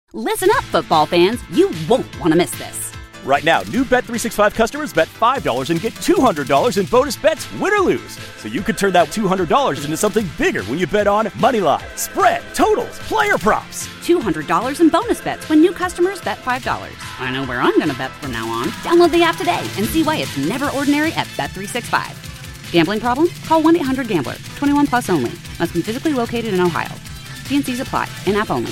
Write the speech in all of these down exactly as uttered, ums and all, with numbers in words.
Listen up, football fans. You won't want to miss this. Right now, new Bet three sixty-five customers bet five dollars and get two hundred dollars in bonus bets, win or lose. So you could turn that two hundred dollars into something bigger when you bet on money line, spread, totals, player props. two hundred dollars in bonus bets when new customers bet five dollars. I know where I'm going to bet from now on. Download the app today and see why it's never ordinary at Bet three sixty-five. Gambling problem? Call one eight hundred gambler. twenty-one plus only. Must be physically located in Ohio. T and C's apply. In-app only.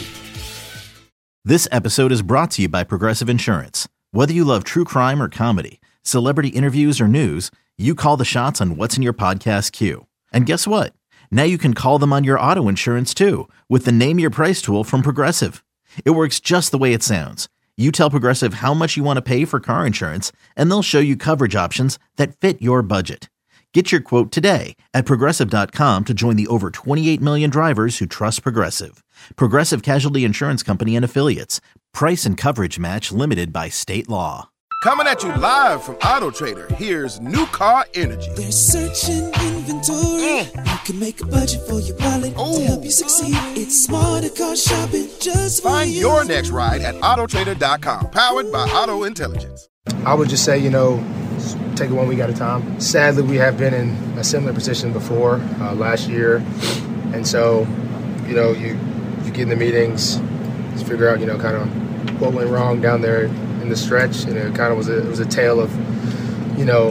This episode is brought to you by Progressive Insurance. Whether you love true crime or comedy, celebrity interviews or news, you call the shots on what's in your podcast queue. And guess what? Now you can call them on your auto insurance too with the Name Your Price tool from Progressive. It works just the way it sounds. You tell Progressive how much you want to pay for car insurance, and they'll show you coverage options that fit your budget. Get your quote today at Progressive dot com to join the over twenty-eight million drivers who trust Progressive. Progressive Casualty Insurance Company and Affiliates. Price and coverage match limited by state law. Coming at you live from Auto Trader, here's New Car Energy. They're searching inventory. Mm. You can make a budget for your wallet Ooh. to help you succeed. It's smarter car shopping just for Find you. your next ride at Auto Trader dot com, powered by Auto Intelligence. I would just say, you know, take it one week at a time. Sadly, we have been in a similar position before uh, last year. And so, you know, you, you get in the meetings, just figure out, you know, kind of what went wrong down there in the stretch. And it kind of was a, it was a tale of, you know,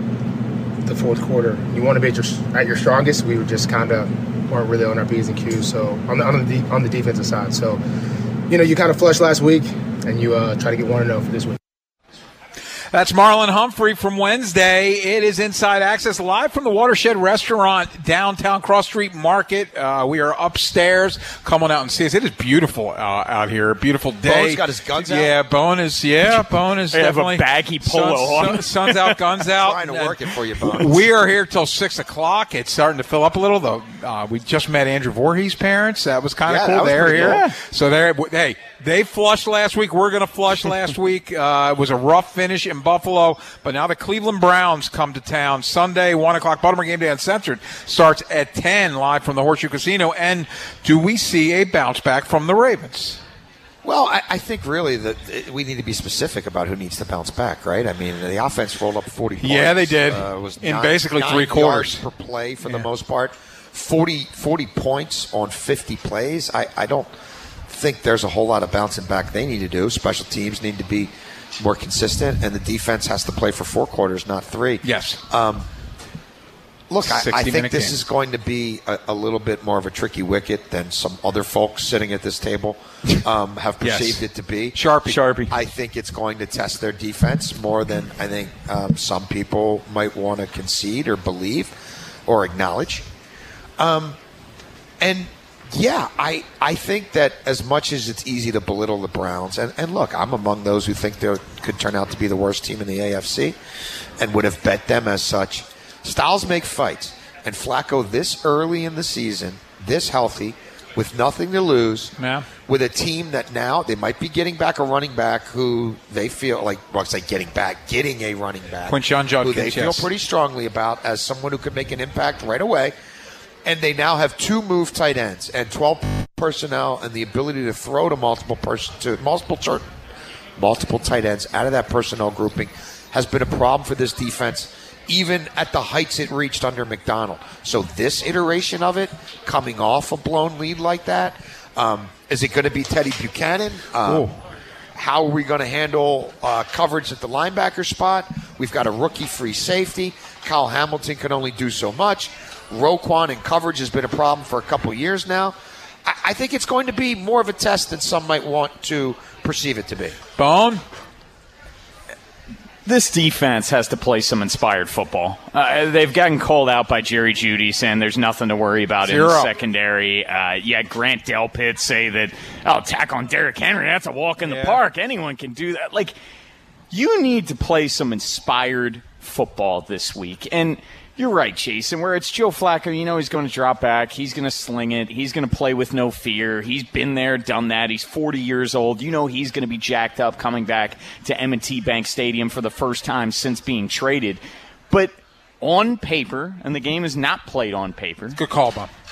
the fourth quarter. You want to be at your, at your strongest. We were just kind of weren't really on our P's and Q's. So on the, on the, on the defensive side. So, you know, you kind of flushed last week and you uh, try to get one and oh for this week. That's Marlon Humphrey from Wednesday. It is Inside Access live from the Watershed Restaurant, downtown Cross Street Market. Uh, we are upstairs. Come on out and see us. It is beautiful uh, out here. Beautiful day. Bone's got his guns out. Yeah, Bone is. Yeah, Bone is I definitely. have a baggy polo sun, on. Sun, sun's out, guns out. Trying to work it for you, Bone. We are here till six o'clock. It's starting to fill up a little. Though uh, we just met Andrew Voorhees' parents. That was kind of Yeah, cool. that was They're here. cool. So they're hey. They flushed last week. We're going to flush last week. Uh, it was a rough finish in Buffalo, but now the Cleveland Browns come to town Sunday, one o'clock. Baltimore Game Day Uncensored starts at ten, live from the Horseshoe Casino. And do we see a bounce back from the Ravens? Well, I, I think really that we need to be specific about who needs to bounce back, right? I mean, the offense rolled up forty points. Yeah, they did. Uh, it was in nine, basically nine three quarters yards per play for yeah. the most part. forty, forty points on fifty plays. I, I don't think there's a whole lot of bouncing back they need to do. Special teams need to be more consistent, and the defense has to play for four quarters, not three. Yes. Um, look, I, I think this game. is going to be a, a little bit more of a tricky wicket than some other folks sitting at this table um, have perceived Yes. it to be. Sharpie. Sharpie. I think it's going to test their defense more than I think um, some people might want to concede or believe or acknowledge. Um, and Yeah, I, I think that as much as it's easy to belittle the Browns, and, and look, I'm among those who think they could turn out to be the worst team in the A F C and would have bet them as such. Styles make fights. And Flacco this early in the season, this healthy, with nothing to lose, yeah. with a team that now they might be getting back a running back who they feel like, well, it's like getting back, getting a running back Quinshon Judkins, who they feel yes. pretty strongly about as someone who could make an impact right away. And they now have two move tight ends and twelve personnel and the ability to throw to multiple person to multiple tur- multiple tight ends out of that personnel grouping has been a problem for this defense, even at the heights it reached under McDonald. So this iteration of it, coming off a blown lead like that, um, is it going to be Teddy Buchanan? Um, how are we going to handle uh, coverage at the linebacker spot? We've got a rookie-free safety. Kyle Hamilton can only do so much. Roquan in coverage has been a problem for a couple years now. I, I think it's going to be more of a test than some might want to perceive it to be. Bone? This defense has to play some inspired football. Uh, they've gotten called out by Jerry Jeudy, saying there's nothing to worry about Zero. in the secondary. Uh, yeah, Grant Delpit say that, oh, attack on Derrick Henry, that's a walk in yeah. the park. Anyone can do that. Like, you need to play some inspired football this week. And you're right, Jason, where it's Joe Flacco, you know he's going to drop back. He's going to sling it. He's going to play with no fear. He's been there, done that. He's forty years old. You know he's going to be jacked up coming back to M and T Bank Stadium for the first time since being traded. But on paper, and the game is not played on paper. Good call, Bob.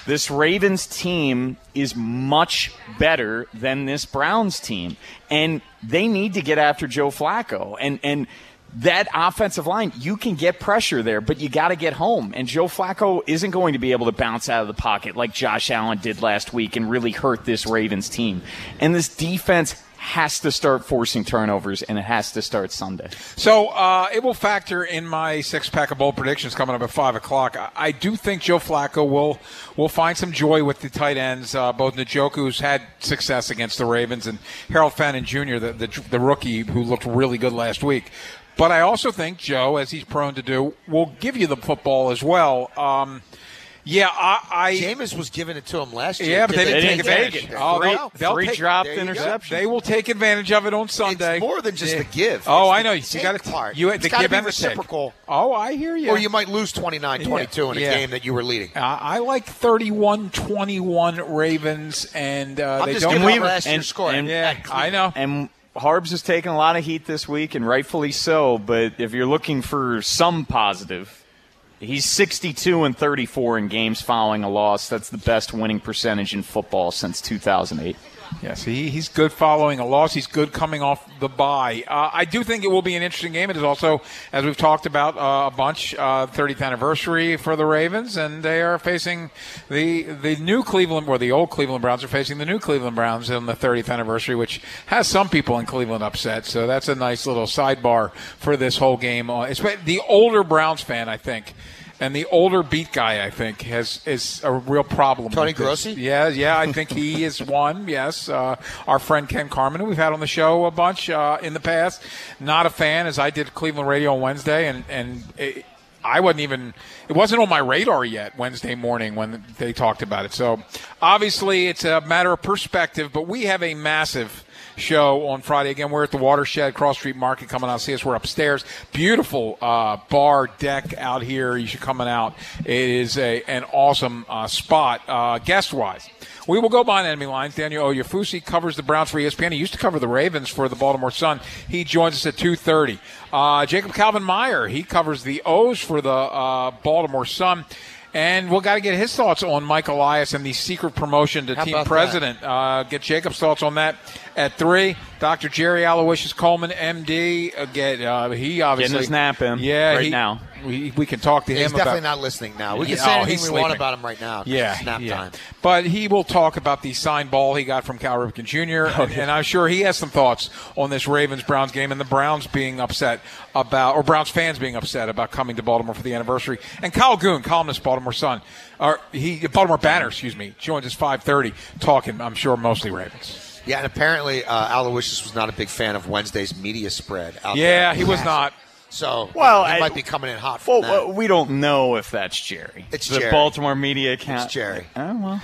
This Ravens team is much better than this Browns team, and they need to get after Joe Flacco. And and that offensive line, you can get pressure there, but you got to get home. And Joe Flacco isn't going to be able to bounce out of the pocket like Josh Allen did last week and really hurt this Ravens team. And this defense has to start forcing turnovers, and it has to start Sunday. So uh, it will factor in my six-pack of bold predictions coming up at five o'clock. I, I do think Joe Flacco will will find some joy with the tight ends, uh, both Njoku, who's had success against the Ravens, and Harold Fannin Junior, the, the, the rookie who looked really good last week. But I also think Joe, as he's prone to do, will give you the football as well. Um Yeah, I, I Jameis was giving it to him last year. Yeah, but they, they didn't take didn't advantage. take it. Oh, Three- they'll, they'll three take, dropped there you go. interceptions. They will take advantage of it on Sunday. It's more than just Yeah. the give. Oh, It's I know. the You take got to part. you It's the gotta give be and the take. reciprocal. Oh, I hear you. Or you might lose twenty-nine twenty-two in a Yeah. game that you were leading. Uh, I like thirty-one twenty-one Ravens, and uh, I'm they just don't. giving we- up last and- year's score. and- yeah, I know. And Harbs has taken a lot of heat this week, and rightfully so. But if you're looking for some positive, he's sixty-two and thirty-four in games following a loss. That's the best winning percentage in football since two thousand eight. Yes, he, he's good following a loss. He's good coming off the bye. Uh, I do think it will be an interesting game. It is also, as we've talked about uh, a bunch, uh, thirtieth anniversary for the Ravens, and they are facing the the new Cleveland, or the old Cleveland Browns are facing the new Cleveland Browns on the thirtieth anniversary, which has some people in Cleveland upset. So that's a nice little sidebar for this whole game. Uh, it's the older Browns fan, I think. And the older beat guy, I think, has is a real problem. Tony with this. Grossi? Yeah, yeah, I think he is one, yes. Uh, our friend Ken Carmen, who we've had on the show a bunch uh, in the past. Not a fan, as I did Cleveland radio on Wednesday, and, and it, I wasn't even – it wasn't on my radar yet Wednesday morning when they talked about it. So, obviously, it's a matter of perspective, but we have a massive – show on Friday. Again, we're at the Watershed Cross Street Market. Coming out, see us. We're upstairs. Beautiful uh, bar deck out here. You should come out. It is a an awesome uh, spot, uh, guest-wise. We will go behind enemy lines. Daniel Oyefusi covers the Browns for E S P N. He used to cover the Ravens for the Baltimore Sun. He joins us at two thirty. Uh, Jacob Calvin-Meyer, he covers the O's for the uh, Baltimore Sun. And we'll got to get his thoughts on Mike Elias and the secret promotion to How team about president. Uh, get Jacob's thoughts on that at three. Doctor Jerry Aloysius Coleman, M D. Uh, get uh, he obviously Getting his nap in yeah, right he, now. We, we can talk to He's him definitely about. not listening now. We can Yeah, say oh, anything he's we want sleeping. about him right now. 'cause Yeah, it's nap yeah. time. But he will talk about the signed ball he got from Cal Ripken Junior Oh, and, yeah. and I'm sure he has some thoughts on this Ravens-Browns game and the Browns being upset about, or Browns fans being upset about coming to Baltimore for the anniversary. And Kyle Goon, columnist, Baltimore Sun, or he Baltimore Banner, excuse me, joins us five thirty, talking, I'm sure, mostly Ravens. Yeah, and apparently uh, Aloysius was not a big fan of Wednesday's media spread. Out Yeah, there. he was not. So Well, he I- might be coming in hot for Well, that. we don't know if that's Jerry. It's the Jerry. Baltimore media account. It's Jerry. Oh, well.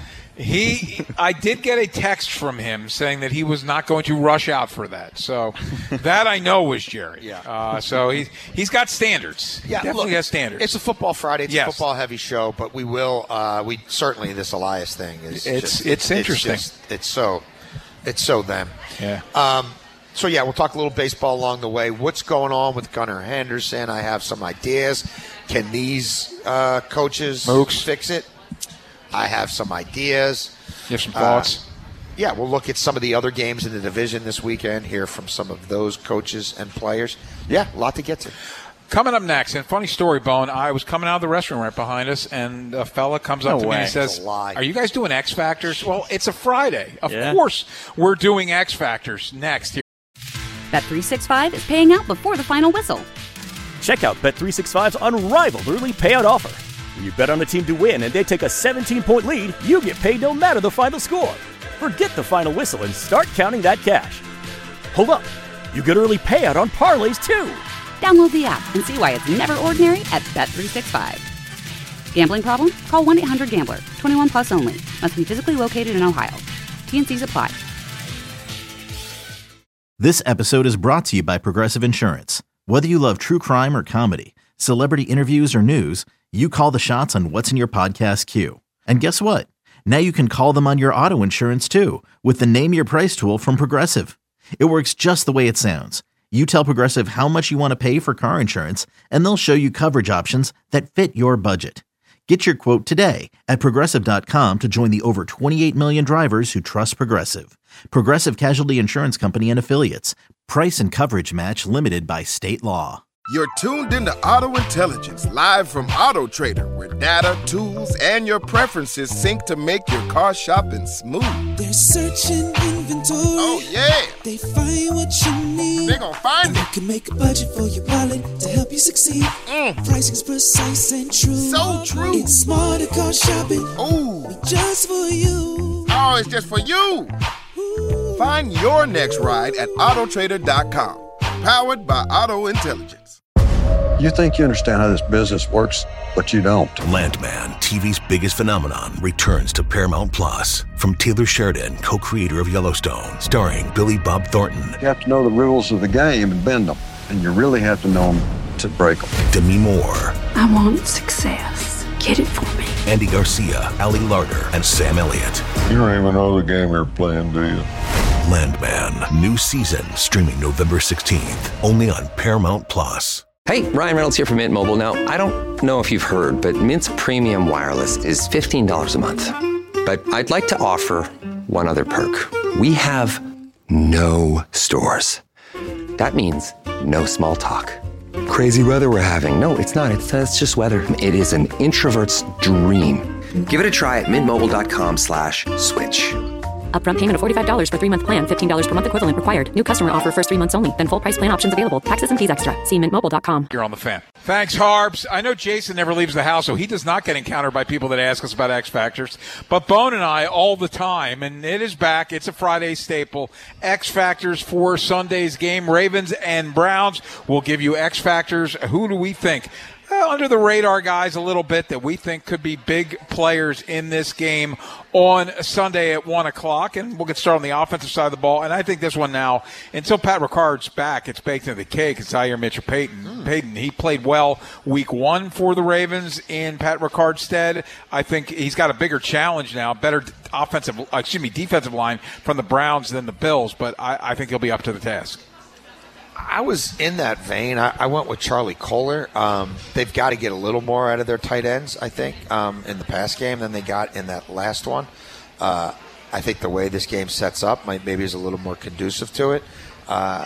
He, I did get a text from him saying that he was not going to rush out for that. So that I know was Jerry. Yeah. Uh, so he he's got standards. Yeah, he definitely look, has standards. It's a football Friday. It's Yes. a football heavy show, but we will. Uh, we certainly this Elias thing is. It's- just, it's interesting. It's, just, it's so. It's so them. yeah. Um, so yeah, we'll talk a little baseball along the way. What's going on with Gunnar Henderson? I have some ideas. Can these uh, coaches Mooks. fix it? I have some ideas. You have some Uh, thoughts? Yeah, we'll look at some of the other games in the division this weekend, hear from some of those coaches and players. Yeah, a lot to get to. Coming up next, and funny story, Bone, I was coming out of the restroom right behind us, and a fella comes up No to me way. and says, It's a lie. are you guys doing X Factors? Well, it's a Friday. Of Yeah. course we're doing X Factors next. Bet three sixty-five is paying out before the final whistle. Check out Bet three sixty-five's unrivaled early payout offer. When you bet on a team to win and they take a seventeen-point lead, you get paid no matter the final score. Forget the final whistle and start counting that cash. Hold up. You get early payout on parlays, too. Download the app and see why it's never ordinary at Bet three sixty-five. Gambling problem? Call one eight hundred gambler. twenty-one plus only. Must be physically located in Ohio. T and C's apply. This episode is brought to you by Progressive Insurance. Whether you love true crime or comedy, celebrity interviews or news, you call the shots on what's in your podcast queue. And guess what? Now you can call them on your auto insurance too with the Name Your Price tool from Progressive. It works just the way it sounds. You tell Progressive how much you want to pay for car insurance, and they'll show you coverage options that fit your budget. Get your quote today at Progressive dot com to join the over twenty-eight million drivers who trust Progressive. Progressive Casualty Insurance Company and Affiliates. Price and coverage match limited by state law. You're tuned into Auto Intelligence, live from Auto Trader, where data, tools, and your preferences sync to make your car shopping smooth. They're searching inventory. Oh, yeah. They find what you need. They gon' find and it. You can make a budget for your wallet to help you succeed. Mm. Pricing's precise and true. So true. It's smarter car shopping. Ooh. Just for you. Oh, it's just for you. Ooh. Find your next ride at Auto Trader dot com. Powered by Auto Intelligence. You think you understand how this business works, but you don't. Landman, T V's biggest phenomenon, returns to Paramount Plus. From Taylor Sheridan, co-creator of Yellowstone, starring Billy Bob Thornton. You have to know the rules of the game and bend them, and you really have to know them to break them. Demi Moore. I want success. Get it for me. Andy Garcia, Ali Larter, and Sam Elliott. You don't even know the game you're playing, do you? Landman, new season, streaming November sixteenth, only on Paramount Plus. Hey, Ryan Reynolds here from Mint Mobile. Now, I don't know if you've heard, but Mint's premium wireless is fifteen dollars a month. But I'd like to offer one other perk. We have no stores. That means no small talk. Crazy weather we're having. No, it's not. It's, uh, it's just weather. It is an introvert's dream. Give it a try at mintmobile.com slash switch. Upfront payment of forty-five dollars for three-month plan, fifteen dollars per month equivalent required. New customer offer first three months only. Then full price plan options available. Taxes and fees extra. See mint mobile dot com. You're on the Fan. Thanks, Harbs. I know Jason never leaves the house, so he does not get encountered by people that ask us about X Factors. But Bone and I all the time, and it is back. It's a Friday staple. X Factors for Sunday's game. Ravens and Browns will give you X Factors. Who do we think? Under the radar guys a little bit that we think could be big players in this game on Sunday at one o'clock. And we'll get started on the offensive side of the ball. And I think this one now, until Pat Ricard's back, it's baked into the cake. It's Zaire Mitchell Payton. Mm. Payton, he played well week one for the Ravens in Pat Ricard's stead. I think he's got a bigger challenge now, better offensive, excuse me, defensive line from the Browns than the Bills. But I, I think he'll be up to the task. I was in that vein. I, I went with Charlie Kohler. Um, they've got to get a little more out of their tight ends, I think, um, in the pass game than they got in that last one. Uh, I think the way this game sets up might maybe is a little more conducive to it. Uh,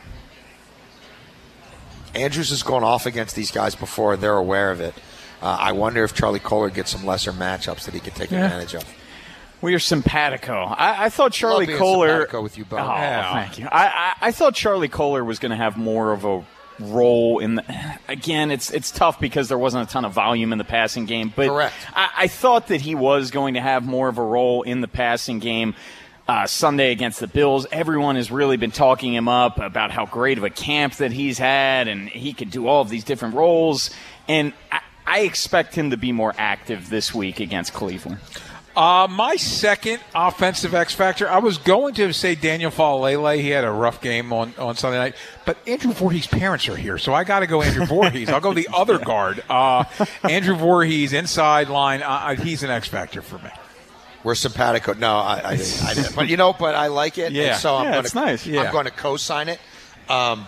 Andrews has gone off against these guys before. They're aware of it. Uh, I wonder if Charlie Kohler gets some lesser matchups that he can take yeah. advantage of. We are simpatico. I, I thought Charlie Love Kohler. Simpatico with you, Bo. Oh, yeah. thank you. I, I, I thought Charlie Kohler was going to have more of a role in the. Again, it's it's tough because there wasn't a ton of volume in the passing game. But Correct. I, I thought that he was going to have more of a role in the passing game. Uh, Sunday against the Bills, everyone has really been talking him up about how great of a camp that he's had, and he could do all of these different roles. And I, I expect him to be more active this week against Cleveland. Uh, my second offensive X factor, I was going to say Daniel Faalele. He had a rough game on, on Sunday night, but Andrew Voorhees' parents are here, so I got to go Andrew Voorhees. I'll go the other guard. Uh, Andrew Voorhees, inside line. Uh, he's an X factor for me. We're simpatico. No, I, I, didn't, I didn't. But you know, but I like it. Yeah, and so I'm yeah, going it's to. nice. Yeah. I'm going to co-sign it. Um,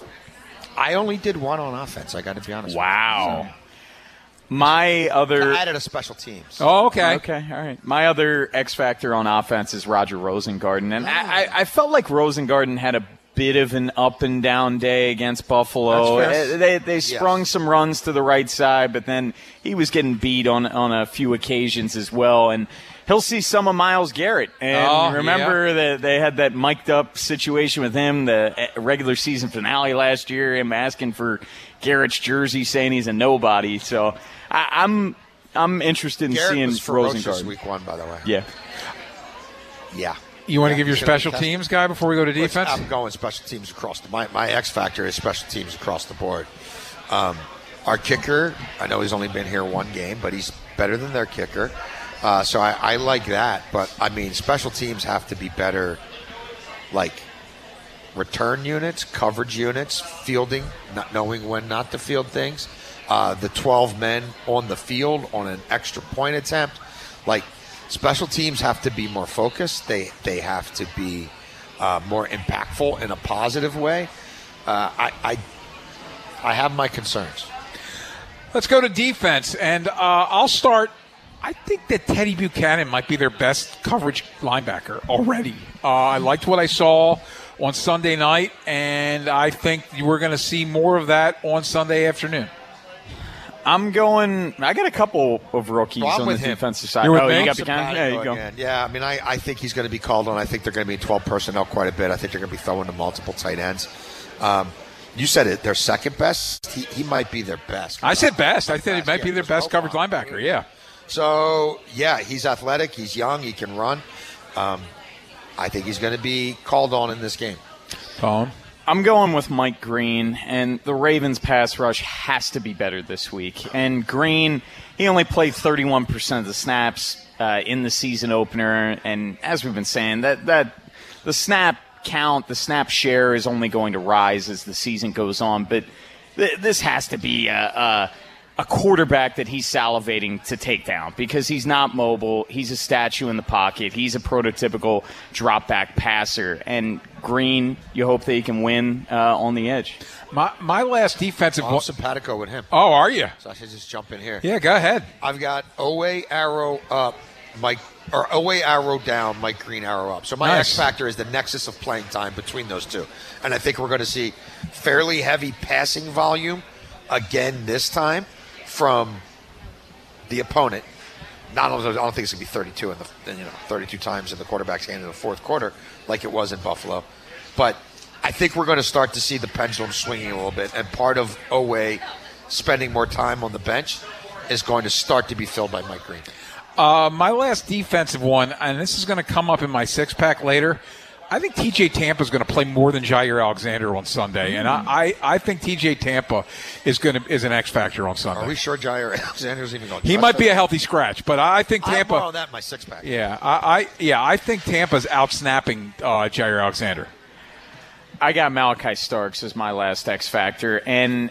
I only did one on offense. I got to be honest. Wow. With you, so. My other I added a special teams. Oh, okay. Okay, all right. My other X factor on offense is Roger Rosengarten. And I, I felt like Rosengarten had a bit of an up and down day against Buffalo. They they sprung yes. some runs to the right side, but then he was getting beat on, on a few occasions as well. And he'll see some of Myles Garrett. And oh, remember yeah. that they had that mic'd up situation with him, the regular season finale last year, him asking for Garrett's jersey, saying he's a nobody. So I, I'm I'm interested in Garrett seeing was ferocious Rosengarten. week one, by the way. Yeah. Yeah. You want yeah, to give your special teams guy before we go to defense? I'm going special teams across the my my X factor is special teams across the board. Um, our kicker, I know he's only been here one game, but he's better than their kicker. Uh, so I, I like that. But I mean, special teams have to be better, like return units, coverage units, fielding, not knowing when not to field things. Uh, the twelve men on the field on an extra point attempt, like. Special teams have to be more focused. They they have to be uh, more impactful in a positive way. Uh, I, I I have my concerns. Let's go to defense, and uh, I'll start. I think that Teddy Buchanan might be their best coverage linebacker already. Uh, I liked what I saw on Sunday night, and I think we're going to see more of that on Sunday afternoon. I'm going. I got a couple of rookies well, on the him. defensive side. You're with oh, me? you got Buchanan? Yeah, you go. Again. Yeah, I mean, I, I think he's going to be called on. I think they're going to be in twelve personnel quite a bit. I think they're going to be throwing to multiple tight ends. Um, you said it. Their second best. He, he might be their best. I said best. I said he might yeah, be their best coverage linebacker. Yeah. So yeah, he's athletic. He's young. He can run. Um, I think he's going to be called on in this game. Tone. I'm going with Mike Green, and the Ravens' pass rush has to be better this week. And Green, he only played thirty-one percent of the snaps uh, in the season opener, and as we've been saying, that that the snap count, the snap share is only going to rise as the season goes on. But th- this has to be a, a a quarterback that he's salivating to take down because he's not mobile. He's a statue in the pocket. He's a prototypical drop-back passer. And Green, you hope that he can win uh, on the edge. My my last defensive I'm simpatico with him. Oh, are you? So I should just jump in here. Yeah, go ahead. I've got Owe Arrow up, Mike, or Owe Arrow down, Mike Green Arrow up. So my Nice. X factor is the nexus of playing time between those two, and I think we're going to see fairly heavy passing volume again this time from the opponent. Not only, I don't think it's going to be thirty-two in the you know thirty-two times in the quarterback's hand in the fourth quarter like it was in Buffalo, but I think we're going to start to see the pendulum swinging a little bit, and part of Owe spending more time on the bench is going to start to be filled by Mike Green. Uh, my last defensive one, and this is going to come up in my six-pack later, I think T J Tampa is going to play more than Jair Alexander on Sunday, and I, I, I think T J Tampa is going to is an X factor on Sunday. Are we sure Jair Alexander's even going to He might be a healthy scratch, but I think Tampa. I'll borrow that in my six pack. Yeah, I, I yeah I think Tampa's out snapping uh, Jair Alexander. I got Malachi Starks as my last X factor, and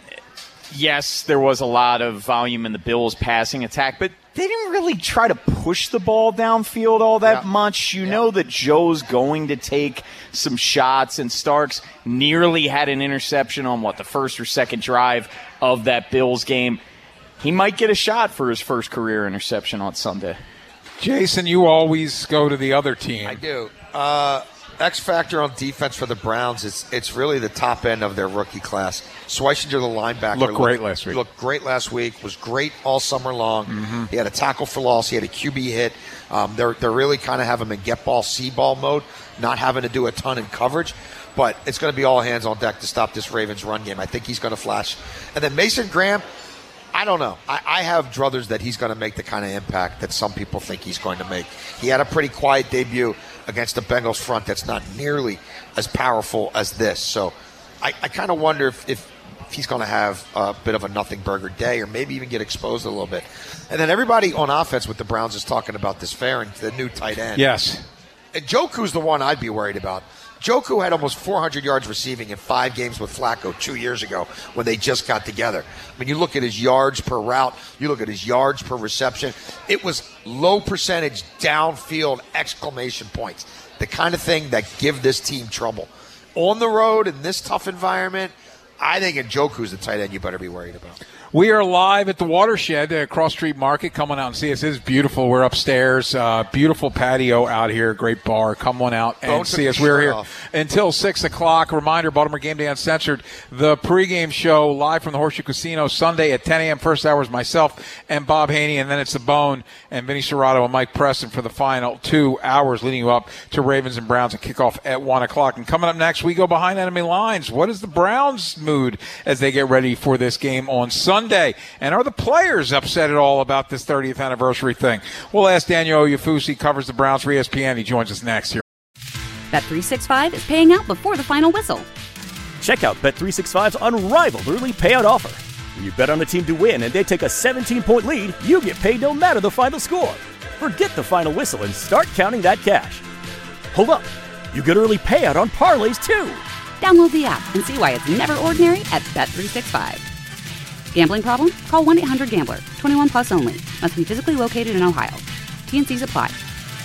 yes, there was a lot of volume in the Bills' passing attack, but they didn't really try to push the ball downfield all that Yeah. much. You Yeah. know that Joe's going to take some shots, and Starks nearly had an interception on, what, the first or second drive of that Bills game. He might get a shot for his first career interception on Sunday. Jason, you always go to the other team. I do. Uh, X factor on defense for the Browns is it's really the top end of their rookie class. Schweisinger, the linebacker, Looked great last week. Looked great last week. Was great all summer long. Mm-hmm. He had a tackle for loss. He had a Q B hit. Um, they're they're really kind of have him in get ball, see ball mode, not having to do a ton in coverage. But it's going to be all hands on deck to stop this Ravens run game. I think he's going to flash. And then Mason Graham, I don't know. I, I have druthers that he's going to make the kind of impact that some people think he's going to make. He had a pretty quiet debut against the Bengals front that's not nearly as powerful as this. So I, I kind of wonder if, if he's going to have a bit of a nothing burger day or maybe even get exposed a little bit. And then everybody on offense with the Browns is talking about this Farron, the new tight end. Yes. And Joku's the one I'd be worried about. Joku had almost four hundred yards receiving in five games with Flacco two years ago when they just got together. I mean, you look at his yards per route, you look at his yards per reception. It was low percentage downfield exclamation points, the kind of thing that give this team trouble. On the road in this tough environment, I think Njoku's the tight end you better be worried about. We are live at the Watershed at Cross Street Market. Come on out and see us. It is beautiful. We're upstairs. Uh, beautiful patio out here. Great bar. Come on out and Don't see take us. your We're shirt here off. until six o'clock. Reminder, Baltimore Game Day Uncensored. The pregame show live from the Horseshoe Casino Sunday at ten a.m. First hour is myself and Bob Haney, and then it's The Bone and Vinny Serrato and Mike Preston for the final two hours leading you up to Ravens and Browns and kickoff at one o'clock. And coming up next, we go behind enemy lines. What is the Browns' mood as they get ready for this game on Sunday? And are the players upset at all about this thirtieth anniversary thing? We'll ask Daniel Oyefusi, covers the Browns for E S P N. He joins us next here. Bet three sixty-five is paying out before the final whistle. Check out Bet three sixty-five's unrivaled early payout offer. When you bet on a team to win and they take a seventeen-point lead, you get paid no matter the final score. Forget the final whistle and start counting that cash. Hold up. You get early payout on parlays, too. Download the app and see why it's never ordinary at Bet three sixty-five. Gambling problem? Call one eight hundred gambler. twenty-one plus only. Must be physically located in Ohio. T N Cs apply.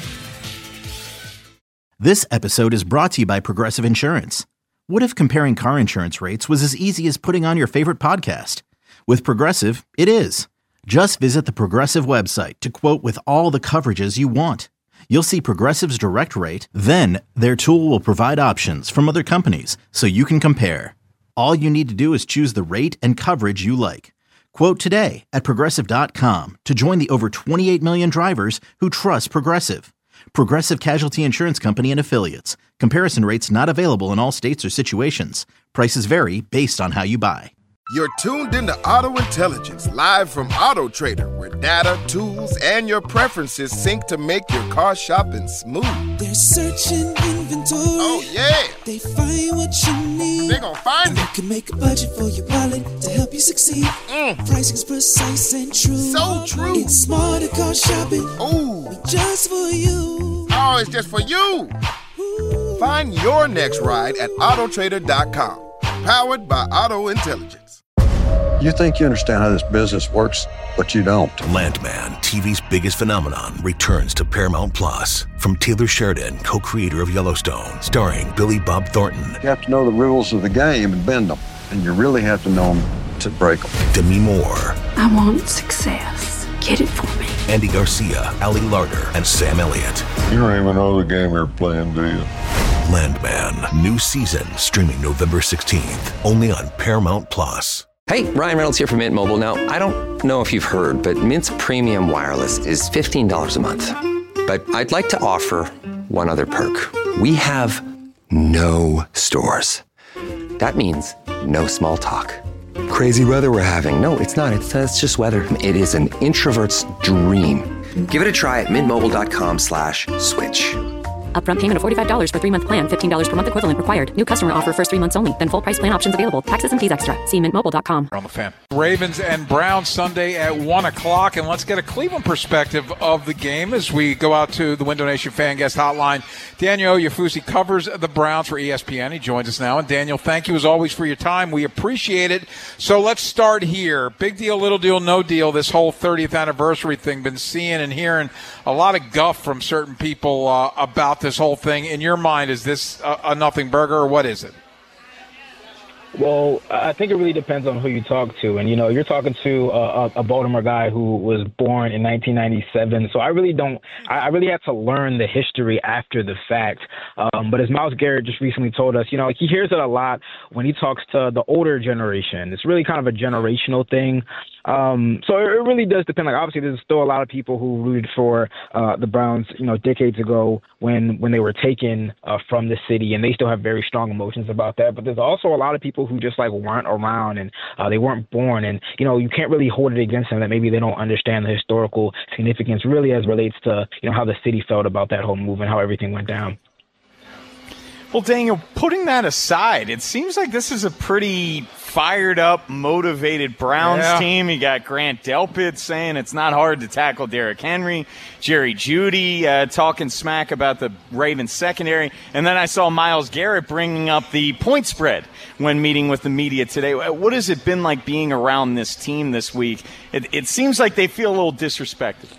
This episode is brought to you by Progressive Insurance. What if comparing car insurance rates was as easy as putting on your favorite podcast? With Progressive, it is. Just visit the Progressive website to quote with all the coverages you want. You'll see Progressive's direct rate, then their tool will provide options from other companies so you can compare. All you need to do is choose the rate and coverage you like. Quote today at Progressive dot com to join the over twenty-eight million drivers who trust Progressive. Progressive Casualty Insurance Company and Affiliates. Comparison rates not available in all states or situations. Prices vary based on how you buy. You're tuned into Auto Intelligence, live from Auto Trader, where data, tools, and your preferences sync to make your car shopping smooth. They're searching inventory. Oh, yeah. They find what you need. They gon' find and it. You can make a budget for your wallet to help you succeed. Mm. Pricing's precise and true. So true. It's smarter car shopping. Ooh. Just for you. Oh, it's just for you. Ooh. Find your next ride at Auto Trader dot com. Powered by Auto Intelligence. You think you understand how this business works, but you don't. Landman, T V's biggest phenomenon, returns to Paramount Plus. From Taylor Sheridan, co-creator of Yellowstone, starring Billy Bob Thornton. You have to know the rules of the game and bend them, and you really have to know them to break them. Demi Moore. I want success. Get it for me. Andy Garcia, Ali Larter, and Sam Elliott. You don't even know the game you're playing, do you? Landman, new season, streaming November sixteenth, only on Paramount Plus. Hey, Ryan Reynolds here from Mint Mobile. Now, I don't know if you've heard, but Mint's premium wireless is fifteen dollars a month. But I'd like to offer one other perk. We have no stores. That means no small talk. Crazy weather we're having. No, it's not. It's, uh, it's just weather. It is an introvert's dream. Give it a try at mintmobile.com slash switch. Upfront payment of forty-five dollars for three-month plan, fifteen dollars per month equivalent required. New customer offer first three months only. Then full price plan options available. Taxes and fees extra. See mint mobile dot com. On the fan. Ravens and Browns Sunday at one o'clock. And let's get a Cleveland perspective of the game as we go out to the Window Nation fan guest hotline. Daniel Oyefusi covers the Browns for E S P N. He joins us now. And Daniel, thank you as always for your time. We appreciate it. So let's start here. Big deal, little deal, no deal. This whole thirtieth anniversary thing. Been seeing and hearing a lot of guff from certain people uh, about this whole thing. In your mind, is this a, a nothing burger or what is it? Well, I think it really depends on who you talk to. And, you know, you're talking to a, a Baltimore guy who was born in nineteen ninety-seven. So I really don't – I really had to learn the history after the fact. Um, but as Myles Garrett just recently told us, you know, he hears it a lot when he talks to the older generation. It's really kind of a generational thing. Um, so it really does depend. Like, obviously, there's still a lot of people who rooted for uh, the Browns, you know, decades ago when when they were taken uh, from the city, and they still have very strong emotions about that. But there's also a lot of people who just like weren't around and uh, they weren't born, and you know, you can't really hold it against them that maybe they don't understand the historical significance, really, as relates to you know how the city felt about that whole move and how everything went down. Well, Daniel, putting that aside, it seems like this is a pretty fired up, motivated Browns yeah. team. You got Grant Delpit saying it's not hard to tackle Derrick Henry, Jerry Jeudy uh, talking smack about the Ravens secondary, and then I saw Myles Garrett bringing up the point spread when meeting with the media today. What has it been like being around this team this week? It, it seems like they feel a little disrespected.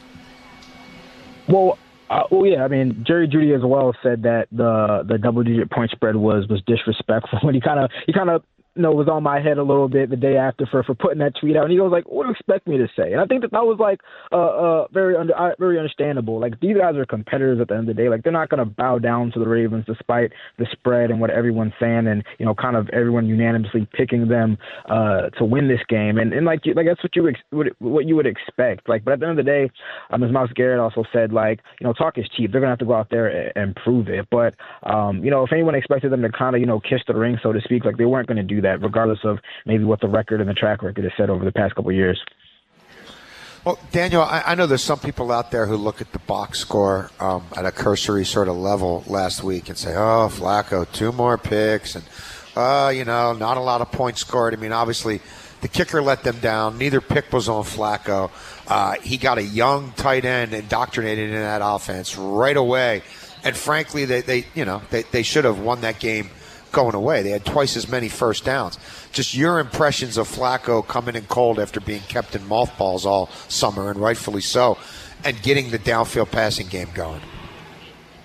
Well, Uh, well, yeah, I mean, Jerry Jeudy as well said that the the double-digit point spread was was disrespectful. When he kind of he kind of you know was on my head a little bit the day after for, for putting that tweet out, and he was like, "What do you expect me to say?" And I think that that was like uh, uh very under uh, very understandable. Like, these guys are competitors at the end of the day. Like, they're not going to bow down to the Ravens despite the spread and what everyone's saying, and you know, kind of everyone unanimously picking them uh to win this game. And and like like that's what you ex- what you would expect. Like, but at the end of the day, um, as Myles Garrett also said, like, you know, talk is cheap. They're gonna have to go out there and, and prove it. But um, you know, if anyone expected them to kind of you know kiss the ring, so to speak, like, they weren't going to do that, regardless of maybe what the record and the track record has said over the past couple of years. Well, Daniel, I, I know there's some people out there who look at the box score um, at a cursory sort of level last week and say, oh, Flacco, two more picks, and, uh, you know, not a lot of points scored. I mean, obviously, the kicker let them down. Neither pick was on Flacco. Uh, he got a young tight end indoctrinated in that offense right away. And frankly, they, they you know, they, they should have won that game going away. They had twice as many first downs. Just your impressions of Flacco coming in cold after being kept in mothballs all summer, and rightfully so, and getting the downfield passing game going.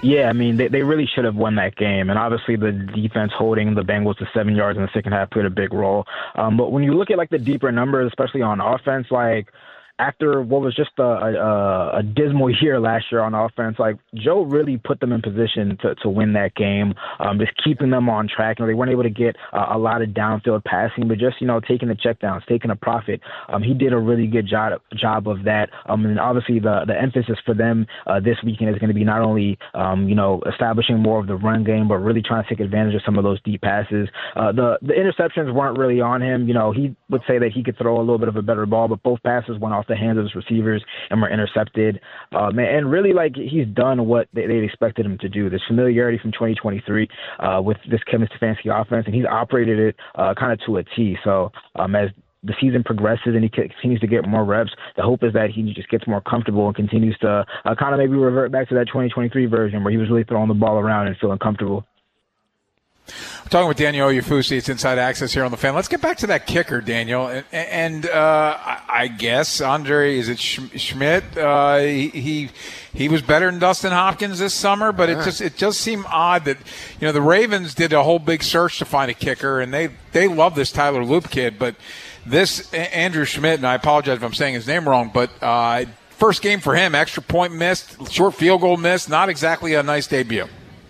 Yeah, I mean, they, they really should have won that game. And obviously the defense holding the Bengals to seven yards in the second half played a big role. Um, but when you look at, like, the deeper numbers, especially on offense, like, after what was just a, a, a dismal year last year on offense, like Joe really put them in position to, to win that game, um, just keeping them on track. You know, they weren't able to get uh, a lot of downfield passing, but just, you know, taking the checkdowns, taking a profit. Um, he did a really good job job of that. Um, and obviously the, the emphasis for them uh, this weekend is going to be not only, um, you know, establishing more of the run game, but really trying to take advantage of some of those deep passes. Uh, the, the interceptions weren't really on him. You know, he would say that he could throw a little bit of a better ball, but both passes went off the hands of his receivers and were intercepted. Um, and really, like, he's done what they, they expected him to do. There's familiarity from twenty twenty-three uh, with this Kevin Stefanski offense, and he's operated it uh, kind of to a T. So um, as the season progresses and he continues to get more reps, the hope is that he just gets more comfortable and continues to uh, kind of maybe revert back to that twenty twenty-three version where he was really throwing the ball around and feeling comfortable. We're talking with Daniel Oyefusi. It's Inside Access here on The Fan. Let's get back to that kicker, Daniel. And, and uh, I guess, Andre, is it Schmidt? Uh, he, he he was better than Dustin Hopkins this summer, but it just it just seemed odd that, you know, the Ravens did a whole big search to find a kicker, and they, they love this Tyler Loop kid. But this Andrew Schmidt, and I apologize if I'm saying his name wrong, but uh, first game for him, extra point missed, short field goal missed, not exactly a nice debut.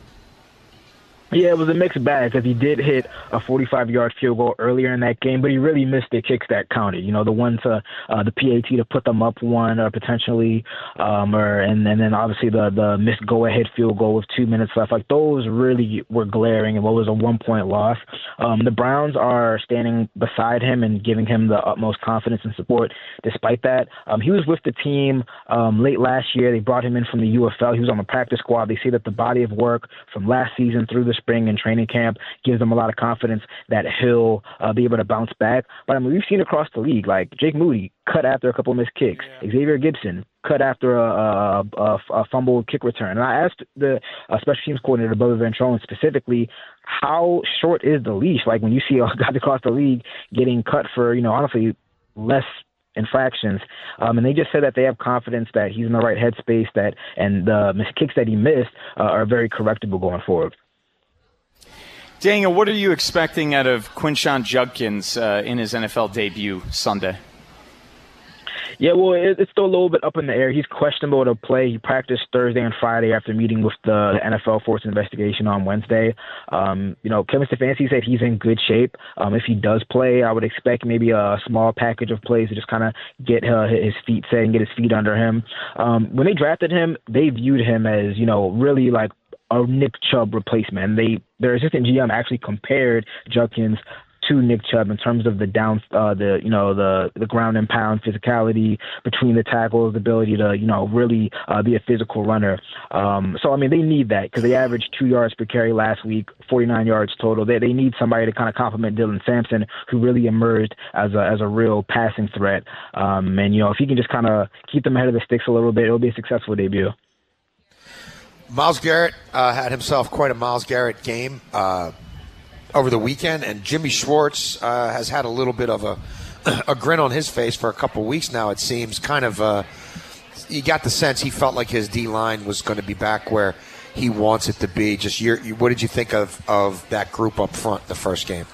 Yeah, it was a mixed bag because he did hit a forty-five-yard field goal earlier in that game, but he really missed the kicks that counted. You know, the one to uh, the P A T to put them up one or potentially, um, or and, and then obviously the the missed go-ahead field goal with two minutes left. Like, those really were glaring and what was a one-point loss. Um, the Browns are standing beside him and giving him the utmost confidence and support despite that. Um, he was with the team um, late last year. They brought him in from the U F L. He was on the practice squad. They say that the body of work from last season through the spring and training camp gives them a lot of confidence that he'll uh, be able to bounce back. But I mean, we've seen across the league, like Jake Moody cut after a couple of missed kicks, yeah. Xavier Gibson cut after a, a, a, a fumbled kick return. And I asked the uh, special teams coordinator, Bubba Ventrone, specifically, how short is the leash? Like, when you see guys across the league getting cut for, you know, honestly, less infractions, um, and they just said that they have confidence that he's in the right headspace, that and the missed kicks that he missed uh, are very correctable going forward. Daniel, what are you expecting out of Quinshon Judkins uh, in his N F L debut Sunday? Yeah, well, it, it's still a little bit up in the air. He's questionable to play. He practiced Thursday and Friday after meeting with the N F L Force Investigation on Wednesday. Um, you know, Kevin Stefanski said he's in good shape. Um, if he does play, I would expect maybe a small package of plays to just kind of get uh, his feet set and get his feet under him. Um, when they drafted him, they viewed him as, you know, really like a Nick Chubb replacement. They, their assistant G M actually compared Judkins to Nick Chubb in terms of the down, uh, the you know the the ground and pound physicality between the tackles, the ability to you know really uh, be a physical runner. Um, so I mean, they need that because they averaged two yards per carry last week, forty-nine yards total. They they need somebody to kind of complement Dylan Sampson, who really emerged as a as a real passing threat. Um, and you know if he can just kind of keep them ahead of the sticks a little bit, it'll be a successful debut. Myles Garrett uh, had himself quite a Myles Garrett game uh, over the weekend, and Jimmy Schwartz uh, has had a little bit of a a grin on his face for a couple of weeks now, it seems. Kind of, uh, you got the sense he felt like his D-line was going to be back where he wants it to be. Just your, what did you think of, of that group up front the first game?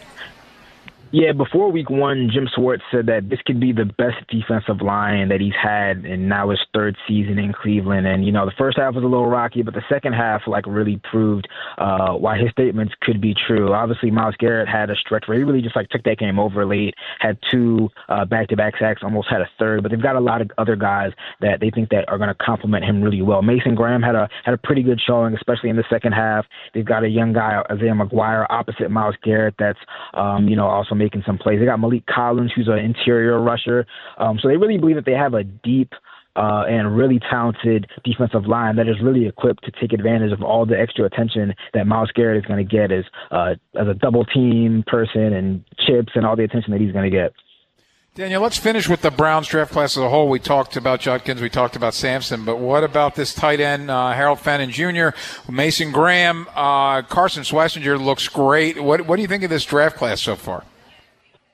Yeah, before week one, Jim Schwartz said that this could be the best defensive line that he's had in now his third season in Cleveland. And, you know, the first half was a little rocky, but the second half, like, really proved uh, why his statements could be true. Obviously, Myles Garrett had a stretch where he really just, like, took that game over late, had two uh, back-to-back sacks, almost had a third. But they've got a lot of other guys that they think that are going to complement him really well. Mason Graham had a had a pretty good showing, especially in the second half. They've got a young guy, Isaiah McGuire, opposite Myles Garrett, that's, um, you know, also making some plays. They got Malik Collins, who's an interior rusher. Um, so they really believe that they have a deep uh, and really talented defensive line that is really equipped to take advantage of all the extra attention that Myles Garrett is going to get as, uh, as a double team person and chips and all the attention that he's going to get. Daniel, let's finish with the Browns draft class as a whole. We talked about Judkins, we talked about Sampson, but what about this tight end, uh, Harold Fenton Junior, Mason Graham, uh, Carson Schlesinger looks great. What, what do you think of this draft class so far?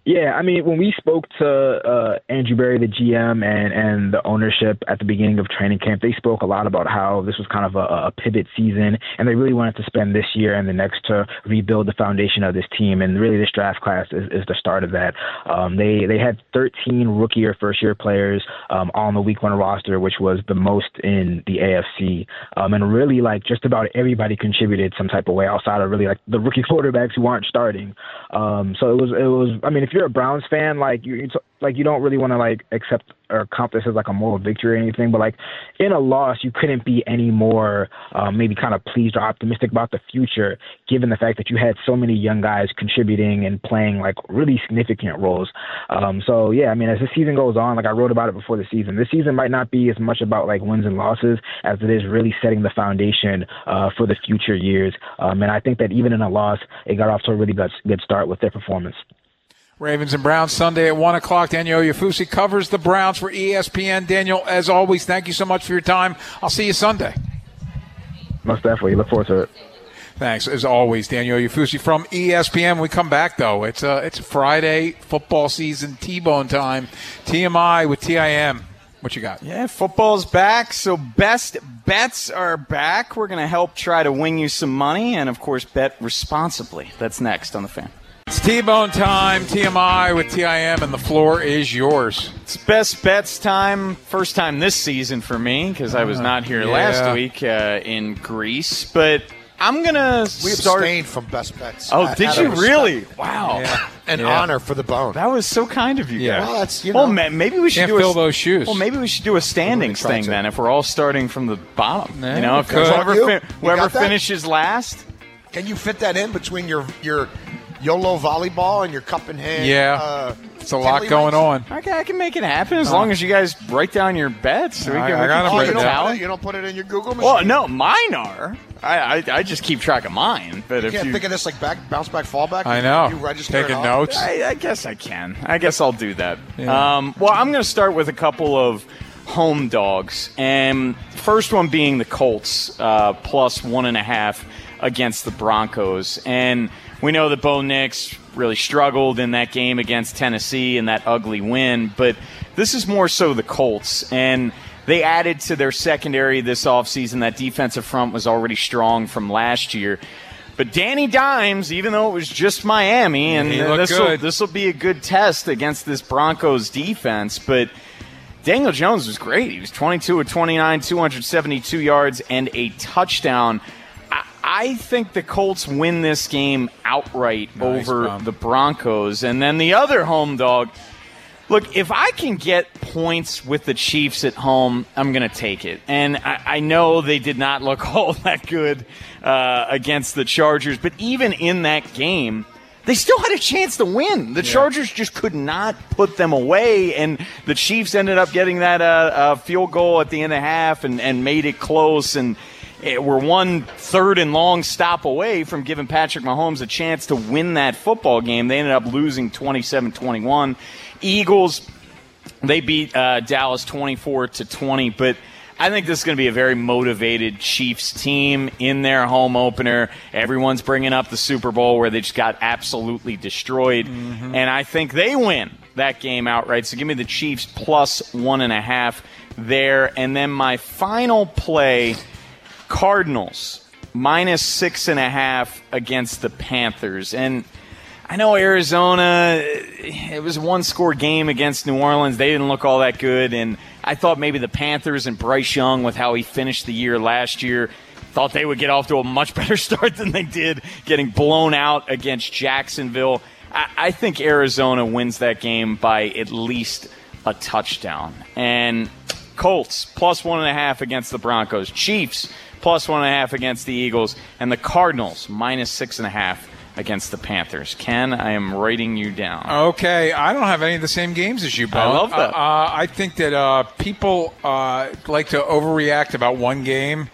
Yeah, I mean, when we spoke to uh, Andrew Berry, the G M, and, and the ownership at the beginning of training camp, they spoke a lot about how this was kind of a, a pivot season, and they really wanted to spend this year and the next to rebuild the foundation of this team. And really, this draft class is, is the start of that. Um, they they had thirteen rookie or first year players um, on the week one roster, which was the most in the A F C. Um, and really, like just about everybody contributed some type of way outside of really like the rookie quarterbacks who aren't starting. Um, so it was it was. I mean, if you're a Browns fan, like you it's, like you don't really want to like accept or count this as like a moral victory or anything, but like in a loss, you couldn't be any more um, maybe kind of pleased or optimistic about the future, given the fact that you had so many young guys contributing and playing like really significant roles. Um, so yeah, I mean, as the season goes on, like I wrote about it before the season, this season might not be as much about like wins and losses as it is really setting the foundation uh, for the future years. Um, and I think that even in a loss, it got off to a really good, good start with their performance. Ravens and Browns Sunday at one o'clock. Daniel Oyefusi covers the Browns for E S P N. Daniel, as always, thank you so much for your time. I'll see you Sunday. Most definitely. Look forward to it. Thanks, as always, Daniel Oyefusi from E S P N. When we come back, though, it's a, it's a Friday football season, T-Bone time. T M I with T I M. What you got? Yeah, football's back, so best bets are back. We're going to help try to win you some money and, of course, bet responsibly. That's next on The Fan. It's T-Bone time, T M I with T I M, and the floor is yours. It's best bets time. First time this season for me because I was not here yeah. last week uh, in Greece. But I'm going to We start. abstained from best bets. Oh, Out- did out you of really? respect. Wow. Yeah. An Yeah. honor for the bone. That was so kind of you Yeah. guys. Well, that's, you know. Well, ma- maybe we should Can't do fill a, those shoes. Well, maybe we should do a standings try thing to. then if we're all starting from the bottom. Yeah, you know, we if could. whoever, You? fi- You whoever got that? finishes last. Can you fit that in between your your YOLO volleyball and your cup in hand? Yeah. Uh, It's a lot tiddly going winks? on. Okay, I can make it happen as long as you guys write down your bets. So we I- can, I we got can them Oh, keep you written a don't, down. put tally. it, you don't put it in your Google machine? Well, no, mine are. I, I I just keep track of mine. But You if can't you, think of this like back, bounce back, fallback? I know. You register Taking it all? notes. I, I guess I can. I guess I'll do that. Yeah. Um, well, I'm going to start with a couple of home dogs, and first one being the Colts uh, plus one and a half against the Broncos. And we know that Bo Nix really struggled in that game against Tennessee in that ugly win, but this is more so the Colts. And they added to their secondary this offseason. That defensive front was already strong from last year. But Danny Dimes, even though it was just Miami, and He looked this will good. this will be a good test against this Broncos defense, but Daniel Jones was great. He was twenty-two of twenty-nine, two hundred seventy-two yards, and a touchdown. I, I think the Colts win this game outright Nice, over Bob. the Broncos. And then the other home dog, look, if I can get points with the Chiefs at home, I'm going to take it. And I, I know they did not look all that good uh, against the Chargers, but even in that game, they still had a chance to win. The Chargers just could not put them away, and the Chiefs ended up getting that uh, uh, field goal at the end of half and, and made it close, and it, we're one third and long stop away from giving Patrick Mahomes a chance to win that football game. They ended up losing twenty-seven twenty-one. Eagles, they beat uh, Dallas twenty-four to twenty, but I think this is going to be a very motivated Chiefs team in their home opener. Everyone's bringing up the Super Bowl where they just got absolutely destroyed, Mm-hmm. and I think they win that game outright. So give me the Chiefs plus one and a half there. And then my final play, Cardinals minus six and a half against the Panthers. And I know Arizona, it was a one-score game against New Orleans. They didn't look all that good, and I thought maybe the Panthers and Bryce Young, with how he finished the year last year, thought they would get off to a much better start than they did, getting blown out against Jacksonville. I, I think Arizona wins that game by at least a touchdown. And Colts, plus one and a half against the Broncos. Chiefs, plus one and a half against the Eagles. And the Cardinals, minus six and a half against the Panthers. Ken, I am writing you down. Okay, I don't have any of the same games as you, Bo. I love that. Uh, uh, I think that uh, people uh, like to overreact about one game,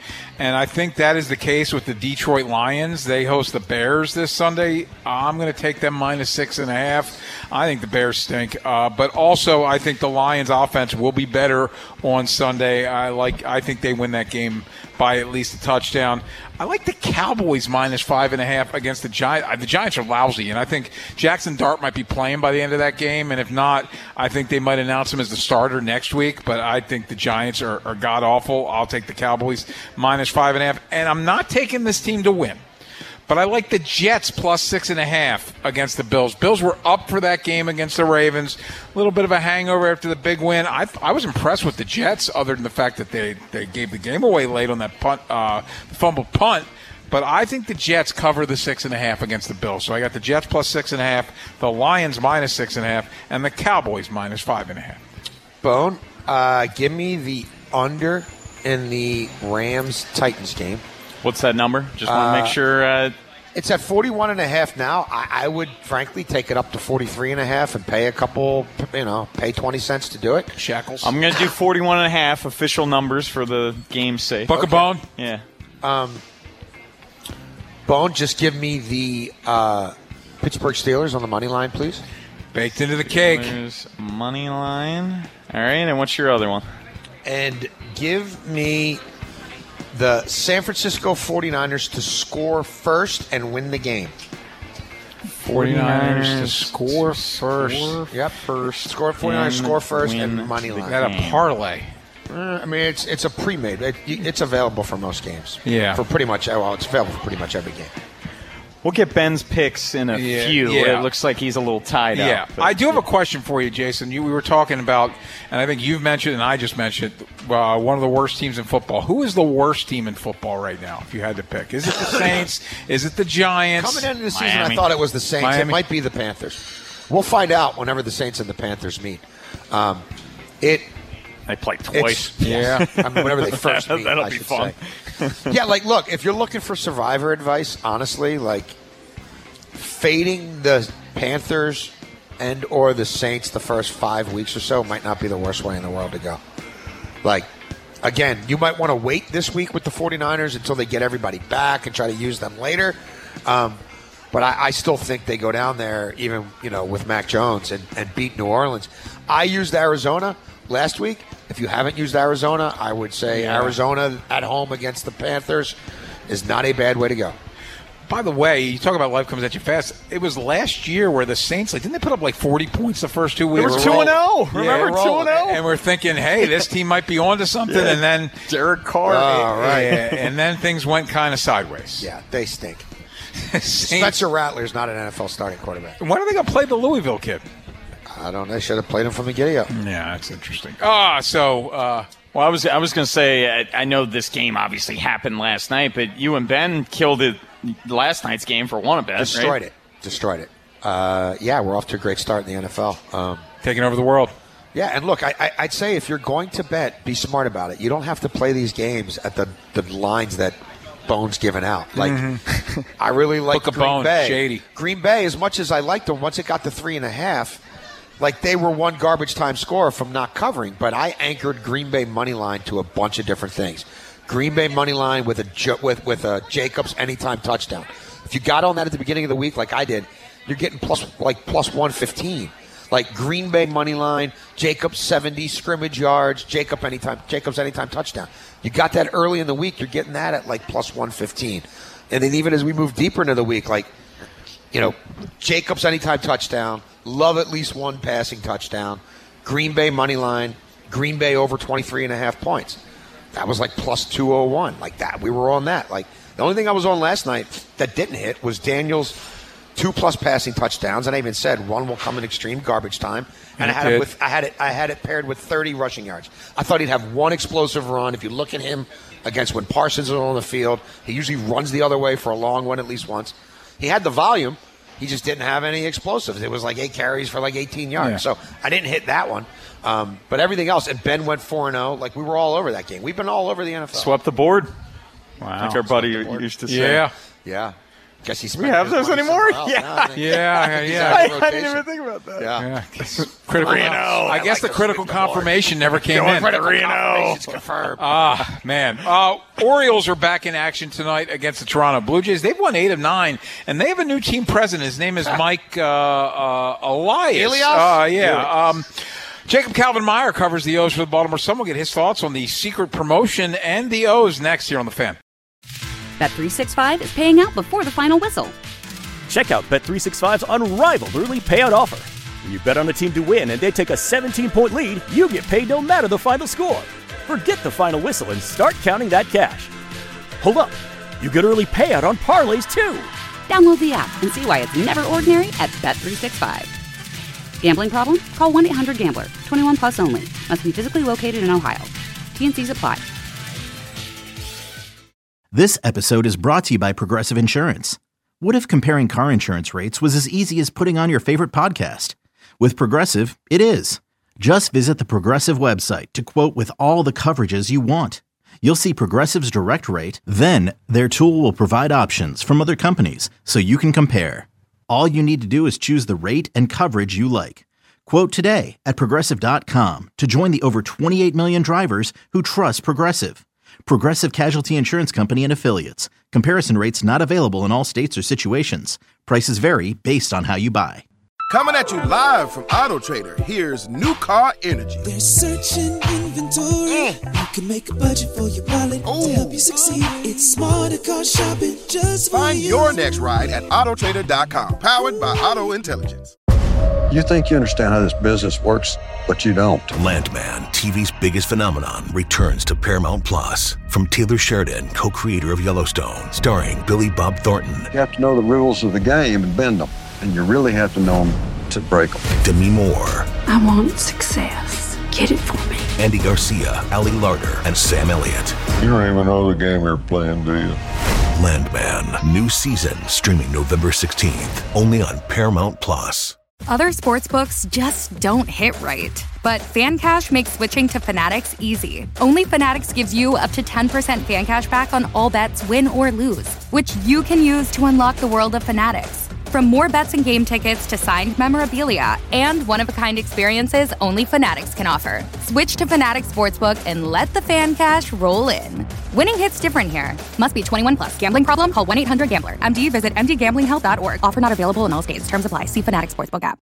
And I think that is the case with the Detroit Lions. They host the Bears this Sunday. I'm going to take them minus six and a half. I think the Bears stink. Uh, but also, I think the Lions offense will be better on Sunday. I like. I think they win that game by at least a touchdown. I like the Cowboys minus five and a half against the Giants. The Giants are lousy, and I think Jackson Dart might be playing by the end of that game. And if not, I think they might announce him as the starter next week. But I think the Giants are, are god-awful. I'll take the Cowboys minus five and a half. And I'm not taking this team to win. But I like the Jets plus six and a half against the Bills. Bills were up for that game against the Ravens. A little bit of a hangover after the big win. I I was impressed with the Jets, other than the fact that they, they gave the game away late on that punt, uh, fumble punt. But I think the Jets cover the six and a half against the Bills. So I got the Jets plus six and a half, the Lions minus six and a half, and the Cowboys minus five and a half. Bone, uh, give me the under in the Rams-Titans game. What's that number? Just want to Uh, make sure. Uh, It's at forty-one and a half now. I, I would, frankly, take it up to forty-three and a half and pay a couple, you know, pay twenty cents to do it. Shackles. I'm going to do forty-one and a half official numbers for the game's sake. Book a bone? Yeah. Um, Bone, just give me the uh, Pittsburgh Steelers on the money line, please. Baked into the cake. There's money line. All right, and what's your other one? And give me the San Francisco forty-niners to score first and win the game. forty-niners to score first. Score Yep. first. Score forty-niners, and score first, win and money the line. Got a game. parlay. Uh, I mean, it's it's a pre-made. It, it's available for most games. Yeah. For pretty much, well, it's available for pretty much every game. We'll get Ben's picks in a Yeah, few. yeah. It looks like he's a little tied Yeah, up. but- I do have a question for you, Jason. You, we were talking about, and I think you've mentioned, and I just mentioned, uh, one of the worst teams in football. Who is the worst team in football right now, if you had to pick? Is it the Saints? Is it the Giants? Coming into the season, Miami? I thought it was the Saints. Miami? It might be the Panthers. We'll find out whenever the Saints and the Panthers meet. Um, it They play twice. It's- Yeah, I mean, whenever they first meet, That'll I be should fun. say. Yeah, like, look, if you're looking for survivor advice, honestly, like, fading the Panthers and or the Saints the first five weeks or so might not be the worst way in the world to go. Like, again, you might want to wait this week with the forty-niners until they get everybody back and try to use them later. Um, but I, I still think they go down there, even, you know, with Mac Jones and, and beat New Orleans. I used Arizona last week. If you haven't used Arizona, I would say Yeah. Arizona at home against the Panthers is not a bad way to go. By the way, you talk about life comes at you fast. It was last year where the Saints, like, didn't they put up like forty points the first two weeks? It was two and oh. Remember, Yeah, two and oh? And we're thinking, hey, this team might be on to something. Yeah. And then Derek Carr. Oh, right. Yeah, and then things went kind of sideways. Yeah, they stink. Saints, Spencer Rattler's not an N F L starting quarterback. when are they going to play the Louisville kid? I don't know. They should have played him from the giddy up. Yeah, that's interesting. Ah, so uh, Well, I was I was going to say, I, I know this game obviously happened last night, but you and Ben killed it last night's game for one of bet, Destroyed right? it. Destroyed it. Uh, yeah, we're off to a great start in the N F L. Um, taking over the world. yeah, and look, I, I, I'd say if you're going to bet, be smart about it. You don't have to play these games at the, the lines that Bone's given out. Like, I really like Book of Green Bone, Bay. shady. Green Bay, as much as I liked them, once it got to three and a half, like they were one garbage time score from not covering. But I anchored Green Bay money line to a bunch of different things. Green Bay money line with a Jo- with with a Jacobs anytime touchdown. If you got on that at the beginning of the week, like I did, you're getting plus like plus one fifteen. Like Green Bay money line, Jacobs seventy scrimmage yards, Jacob anytime, Jacobs anytime touchdown. You got that early in the week, you're getting that at like plus one fifteen. And then even as we move deeper into the week, like, you know, Jacobs anytime touchdown, Love at least one passing touchdown, Green Bay money line, Green Bay over twenty-three and a half points. That was like plus two oh one. Like that, we were on that. Like the only thing I was on last night that didn't hit was Daniels' two plus passing touchdowns, and I even said one will come in extreme garbage time. And I had it with I had it I had it paired with thirty rushing yards. I thought he'd have one explosive run. If you look at him against when Parsons is on the field, he usually runs the other way for a long one at least once. He had the volume. He just didn't have any explosives. It was like eight carries for like eighteen yards. Yeah. So I didn't hit that one. Um, but everything else, and Ben went four and oh. Like we were all over that game. We've been all over the N F L. Swept the board. Wow. Like our buddy used to say. Yeah. Yeah. Guess he's we have those anymore? Yeah. Yeah, yeah, yeah. I, I didn't even think about that. Yeah. yeah. Critical. Reno. I, I guess the critical confirmation never came in. Reno. Confirmed. Ah, man. Uh, Orioles are back in action tonight against the Toronto Blue Jays. They've won eight of nine, and they have a new team president. His name is Mike uh, uh, Elias. Elias? Uh, yeah. Um, Jacob Calvin-Meyer covers the O's for the Baltimore Sun. We'll get his thoughts on the secret promotion and the O's next here on The Fan. Bet three sixty-five is paying out before the final whistle. Check out Bet three sixty-five's unrivaled early payout offer. When you bet on a team to win and they take a seventeen-point lead, you get paid no matter the final score. Forget the final whistle and start counting that cash. Hold up. You get early payout on parlays, too. Download the app and see why it's never ordinary at Bet three sixty-five. Gambling problem? Call one eight hundred gambler. twenty-one plus only. Must be physically located in Ohio. T N Cs apply. This episode is brought to you by Progressive Insurance. What if comparing car insurance rates was as easy as putting on your favorite podcast? With Progressive, it is. Just visit the Progressive website to quote with all the coverages you want. You'll see Progressive's direct rate, then their tool will provide options from other companies so you can compare. All you need to do is choose the rate and coverage you like. Quote today at Progressive dot com to join the over twenty-eight million drivers who trust Progressive. Progressive Casualty Insurance Company and Affiliates. Comparison rates not available in all states or situations. Prices vary based on how you buy. Coming at you live from Auto Trader, here's New Car Energy. There's search and inventory. Mm. You can make a budget for your wallet Ooh. To help you succeed. It's smarter car shopping just for Find you. your next ride at Auto Trader dot com. Powered by Auto Intelligence. You think you understand how this business works, but you don't. Landman, T V's biggest phenomenon, returns to Paramount Plus. From Taylor Sheridan, co-creator of Yellowstone, starring Billy Bob Thornton. You have to know the rules of the game and bend them, and you really have to know them to break them. Demi Moore. I want success. Get it for me. Andy Garcia, Ali Larter, and Sam Elliott. You don't even know the game you're playing, do you? Landman, new season, streaming November sixteenth, only on Paramount Plus. Other sportsbooks just don't hit right. But FanCash makes switching to Fanatics easy. Only Fanatics gives you up to ten percent FanCash back on all bets, win or lose, which you can use to unlock the world of Fanatics. From more bets and game tickets to signed memorabilia and one-of-a-kind experiences only Fanatics can offer. Switch to Fanatics Sportsbook and let the FanCash roll in. Winning hits different here. Must be twenty-one plus. Gambling problem? Call one eight hundred gambler. M D visit m d gambling help dot org. Offer not available in all states. Terms apply. See Fanatics Sportsbook app.